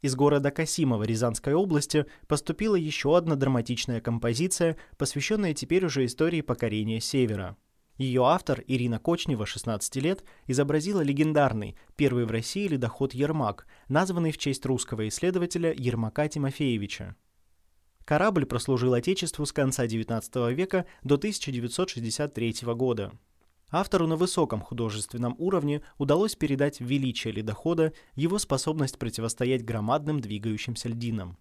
Из города Касимова Рязанской области поступила еще одна драматичная композиция, посвященная теперь уже истории покорения Севера. Ее автор Ирина Кочнева, 16 лет, изобразила легендарный, первый в России ледоход «Ермак», названный в честь русского исследователя Ермака Тимофеевича. Корабль прослужил Отечеству с конца XIX века до 1963 года. Автору на высоком художественном уровне удалось передать величие ледохода, его способность противостоять громадным двигающимся льдинам.